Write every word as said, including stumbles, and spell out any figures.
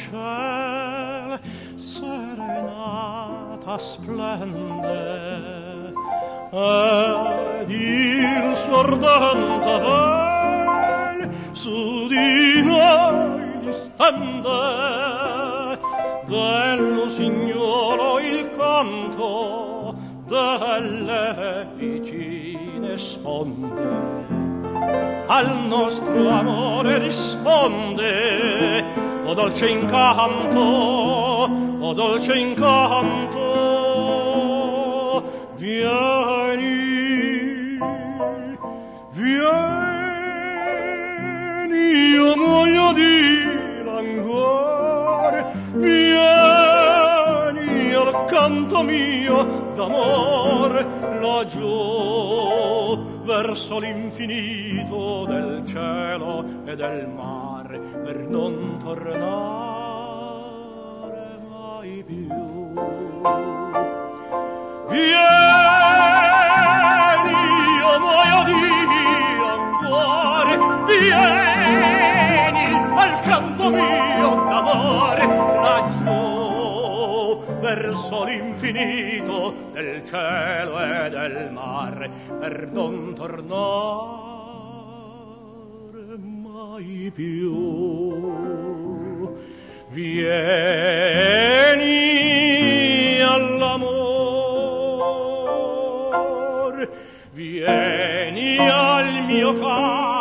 ciel serenata splende ed il suo ardente vel su di noi stende dello signoro il canto delle vicine sponde al nostro amore risponde o dolce incanto o dolce incanto vieni vieni io muoio di languore vieni al canto mio d'amore laggiù verso l'infinito del cielo e del mare per non tornare mai più. Vieni, io muoio di amore, vieni al canto mio d'amore laggiù verso l'infinito del cielo e del mare per non tornare mai più. Vieni all'amor, vieni al mio caro